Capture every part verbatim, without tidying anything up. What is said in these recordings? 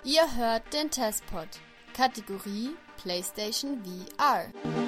Ihr hört den Testpod, Kategorie PlayStation V R.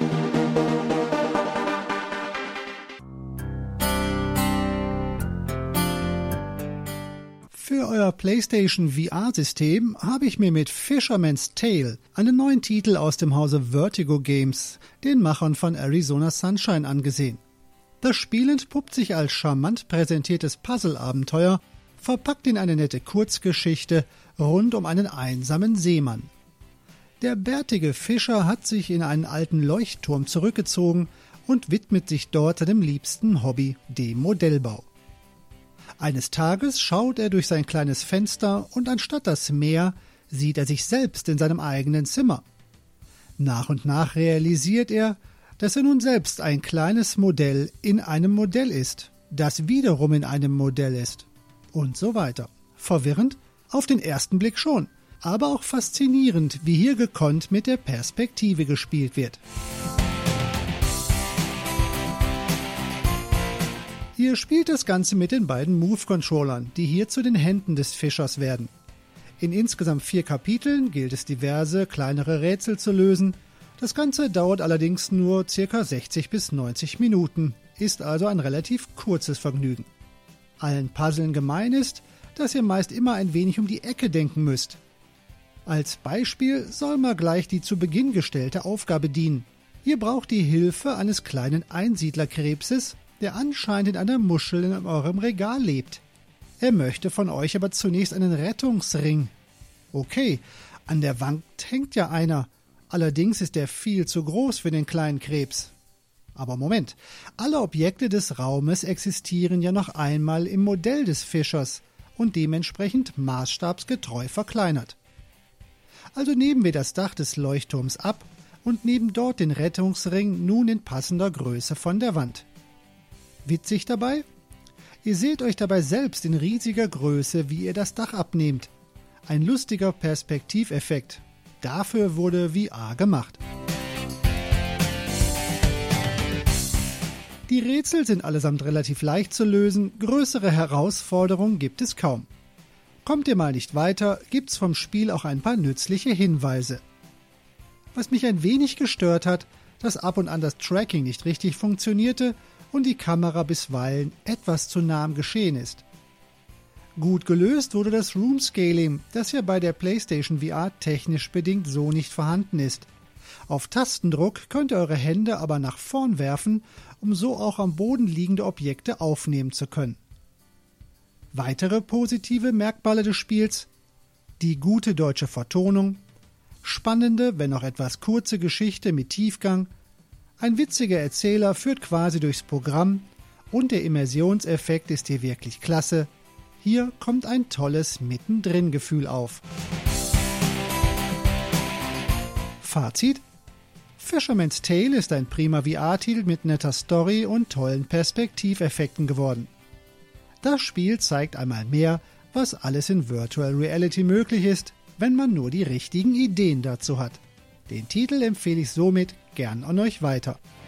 Für euer PlayStation V R-System habe ich mir mit Fisherman's Tale einen neuen Titel aus dem Hause Vertigo Games, den Machern von Arizona Sunshine, angesehen. Das Spiel entpuppt sich als charmant präsentiertes Puzzle-Abenteuer, verpackt in eine nette Kurzgeschichte rund um einen einsamen Seemann. Der bärtige Fischer hat sich in einen alten Leuchtturm zurückgezogen und widmet sich dort seinem liebsten Hobby, dem Modellbau. Eines Tages schaut er durch sein kleines Fenster und anstatt das Meer sieht er sich selbst in seinem eigenen Zimmer. Nach und nach realisiert er, dass er nun selbst ein kleines Modell in einem Modell ist, das wiederum in einem Modell ist. Und so weiter. Verwirrend? Auf den ersten Blick schon, aber auch faszinierend, wie hier gekonnt mit der Perspektive gespielt wird. Ihr spielt das Ganze mit den beiden Move-Controllern, die hier zu den Händen des Fischers werden. In insgesamt vier Kapiteln gilt es, diverse kleinere Rätsel zu lösen. Das Ganze dauert allerdings nur ca. sechzig bis neunzig Minuten, ist also ein relativ kurzes Vergnügen. Allen Puzzlen gemein ist, dass ihr meist immer ein wenig um die Ecke denken müsst. Als Beispiel soll mal gleich die zu Beginn gestellte Aufgabe dienen. Ihr braucht die Hilfe eines kleinen Einsiedlerkrebses, der anscheinend in einer Muschel in eurem Regal lebt. Er möchte von euch aber zunächst einen Rettungsring. Okay, an der Wand hängt ja einer. Allerdings ist der viel zu groß für den kleinen Krebs. Aber Moment, alle Objekte des Raumes existieren ja noch einmal im Modell des Fischers und dementsprechend maßstabsgetreu verkleinert. Also nehmen wir das Dach des Leuchtturms ab und nehmen dort den Rettungsring nun in passender Größe von der Wand. Witzig dabei? Ihr seht euch dabei selbst in riesiger Größe, wie ihr das Dach abnehmt. Ein lustiger Perspektiveffekt. Dafür wurde V R gemacht. Die Rätsel sind allesamt relativ leicht zu lösen, größere Herausforderungen gibt es kaum. Kommt ihr mal nicht weiter, gibt's vom Spiel auch ein paar nützliche Hinweise. Was mich ein wenig gestört hat, dass ab und an das Tracking nicht richtig funktionierte und die Kamera bisweilen etwas zu nah am Geschehen ist. Gut gelöst wurde das Room Scaling, das ja bei der PlayStation V R technisch bedingt so nicht vorhanden ist. Auf Tastendruck könnt ihr eure Hände aber nach vorn werfen, um so auch am Boden liegende Objekte aufnehmen zu können. Weitere positive Merkmale des Spiels: die gute deutsche Vertonung, spannende, wenn auch etwas kurze Geschichte mit Tiefgang, ein witziger Erzähler führt quasi durchs Programm und der Immersionseffekt ist hier wirklich klasse. Hier kommt ein tolles Mittendrin-Gefühl auf. Fazit: Fisherman's Tale ist ein prima V R-Titel mit netter Story und tollen Perspektiveffekten geworden. Das Spiel zeigt einmal mehr, was alles in Virtual Reality möglich ist, wenn man nur die richtigen Ideen dazu hat. Den Titel empfehle ich somit gern an euch weiter.